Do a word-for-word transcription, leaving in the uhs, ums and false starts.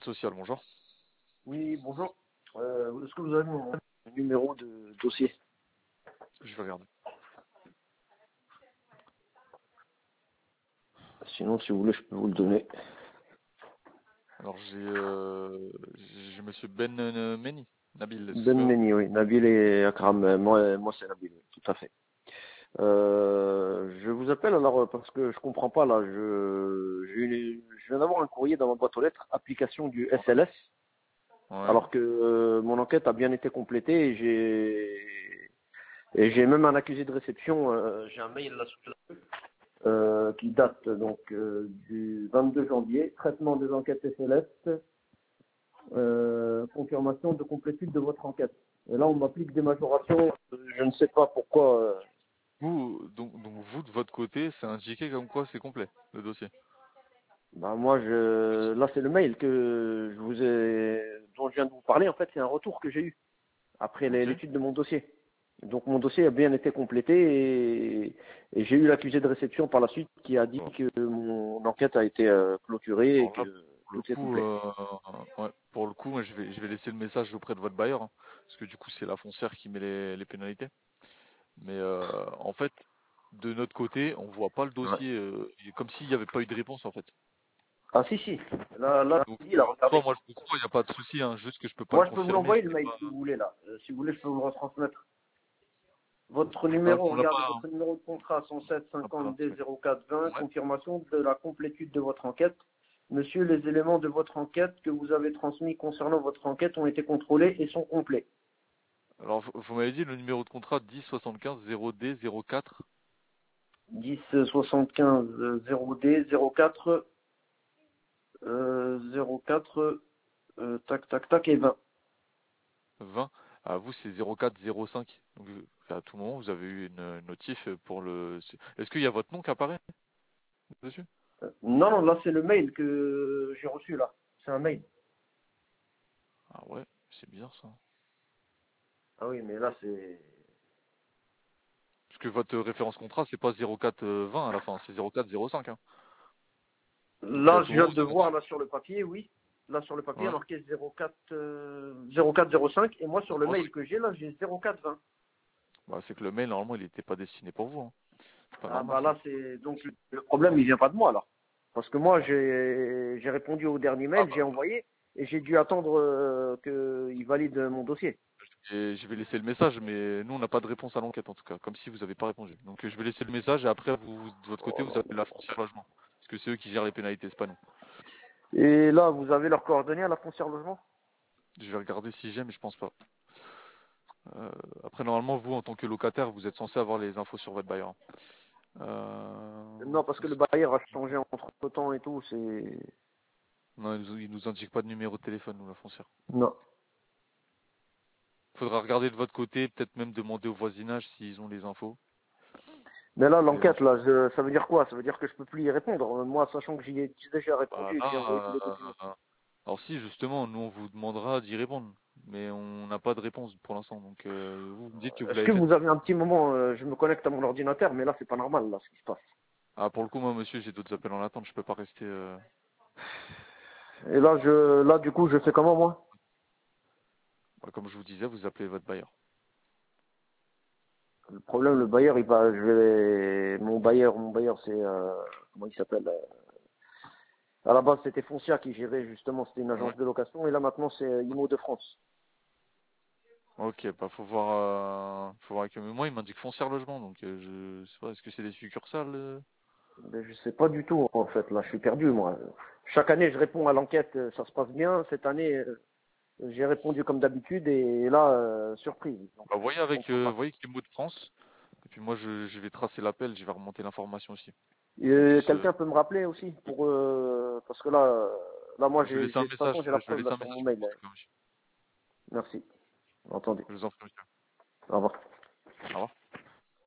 Aide sociale, bonjour. Oui, bonjour. Euh, Est-ce que vous avez mon numéro de dossier? Je vais regarder. Sinon, si vous voulez, je peux vous le donner. Alors j'ai euh, j'ai Monsieur Ben euh, Meni, Nabil, est-ce que c'est Ben bien vous? Meni, oui. Nabil et Akram. Euh, Moi, moi c'est Nabil, oui, tout à fait. Euh, je vous appelle alors euh, parce que je comprends pas là. Je, j'ai une- je viens d'avoir un courrier dans ma boîte aux lettres, application du S L S, Ouais. alors que euh, mon enquête a bien été complétée et j'ai et j'ai même un accusé de réception. Euh, j'ai un mail là sous la euh, qui date donc euh, du vingt-deux janvier, traitement des enquêtes S L S, euh, confirmation de complétude de votre enquête. Et là, on m'applique des majorations, euh, je ne sais pas pourquoi. euh, Vous, donc, donc vous de votre côté, c'est indiqué comme quoi c'est complet, le dossier. bah, moi, je, là, c'est le mail que je vous ai, dont je viens de vous parler. En fait, c'est un retour que j'ai eu après les- Ok. l'étude de mon dossier. Donc, mon dossier a bien été complété et, et j'ai eu l'accusé de réception par la suite qui a dit Bon. que mon enquête a été euh, clôturée et Alors que là, pour le tout est coup, complet. euh, ouais, pour le coup, moi, je vais je vais laisser le message auprès de votre bailleur, hein, parce que du coup c'est la foncière qui met les, les pénalités. Mais euh, en fait, de notre côté, on voit pas le Ouais. dossier, euh, comme s'il n'y avait pas eu de réponse en fait. Ah si si, là là Donc, je vous dis là, euh, en soi, regardez. moi, je vous crois, il n'y a pas de souci, hein, juste que je peux pas le Moi je peux vous confirmer. l'envoyer Je le peux mail pas... si vous voulez là. Euh, si vous voulez je peux vous le retransmettre. Votre Ah, numéro, on l'a regardez pas, votre numéro de contrat cent sept on l'a pas cinquante D l'impression. zéro quatre vingt, Ouais. confirmation de la complétude de votre enquête. Monsieur, les éléments de votre enquête que vous avez transmis concernant votre enquête ont été contrôlés et sont complets. Alors, vous, vous m'avez dit le numéro de contrat dix soixante-quinze zéro D zéro quatre dix soixante-quinze zéro D zéro quatre euh, zéro quatre euh, tac tac tac et vingt. vingt. À vous, c'est zéro quatre zéro cinq. Donc, euh, à tout moment, vous avez eu une, une notif pour le. Est-ce qu'il y a votre nom qui apparaît dessus? Euh, Non, non, là c'est le mail que j'ai reçu là. C'est un mail. Ah ouais, c'est bizarre ça. Ah oui, mais là c'est. Parce que votre référence contrat, c'est pas zéro quatre vingt à la fin, c'est zéro quatre zéro cinq, hein. Donc, à Là, tout je viens moment, vous de avez. voir là sur le papier, oui. Là sur le papier, il y a Ouais. marqué zéro quatre, euh, zéro quatre zéro cinq et moi sur le zéro cinq. mail que j'ai là, j'ai zéro quatre vingt. Bah, c'est que le mail, normalement, il n'était pas destiné pour vous, hein. C'est pas Ah normal bah ça. là c'est donc le le problème il vient pas de moi là. Parce que moi j'ai j'ai répondu au dernier Ah mail, j'ai bah, envoyé et j'ai dû attendre euh, qu'il valide mon dossier. et je vais laisser le message, mais nous, on n'a pas de réponse à l'enquête en tout cas, comme si vous n'avez pas répondu. Donc, euh, je vais laisser le message et après, vous, vous- de votre côté, vous appelez la foncière logement. Parce que c'est eux qui gèrent les pénalités, c'est pas nous. Et là, vous avez leurs coordonnées à la foncière logement? Je vais regarder si j'ai, mais je pense pas. Euh, après, normalement, vous, en tant que locataire, vous êtes censé avoir les infos sur votre bailleur. Euh... Non, parce que le bailleur a changé entre temps et tout, c'est. Non, ils nous, ils nous indiquent pas de numéro de téléphone, nous, la foncière. Non. Faudra regarder de votre côté, peut-être même demander au voisinage s'ils ont les infos. Mais là, Mais dans l'enquête, là, je- ça veut dire quoi? Ça veut dire que je peux plus y répondre. Moi, sachant que j'y ai déjà bah, répondu et que j'ai envoyé tous là, les documents. euh, alors si, justement, nous, on vous demandera d'y répondre. Mais on n'a pas de réponse pour l'instant. Donc, euh, vous me dites que vous Est-ce l'avez que fait. vous avez un petit moment, euh, je me connecte à mon ordinateur, mais là, c'est pas normal, là, ce qui se passe. Ah, pour le coup, moi, monsieur, j'ai d'autres appels en attente. Je peux pas rester. euh, Et là, je, là, du coup, je fais comment, moi? bah, comme je vous disais, vous appelez votre bailleur. Le problème, le bailleur, il va, je vais, mon bailleur, mon bailleur, c'est, euh, comment il s'appelle? euh, À la base, c'était Foncia qui gérait, justement, c'était une Ouais. agence de location, et là, maintenant, c'est euh, I M O de France. Ok, bah faut voir, euh, faut voir avec eux. Mais moi, il m'indique foncière logement, donc euh, je sais pas, est-ce que c'est des succursales? euh Mais je sais pas du tout, en fait, là, je suis perdu, moi. Chaque année, je réponds à l'enquête, euh, ça se passe bien. Cette année, euh, j'ai répondu comme d'habitude, et là, euh, surprise. Donc, Bah, voyez je avec, comprends euh, pas. voyez avec les mots de France. Et puis moi, je, je vais tracer l'appel, je vais remonter l'information aussi. Et, Qu'on euh, puisse. euh, quelqu'un peut me rappeler aussi, pour, euh, parce que là, euh, là, moi, Je vais j'ai, laisser j'ai- un de toute façon, message, j'ai la je vais preuve, là, laisser un sur mon message pour mail. vous en tout cas, monsieur. Merci. Entendu. Je vous en prie, monsieur. Au revoir.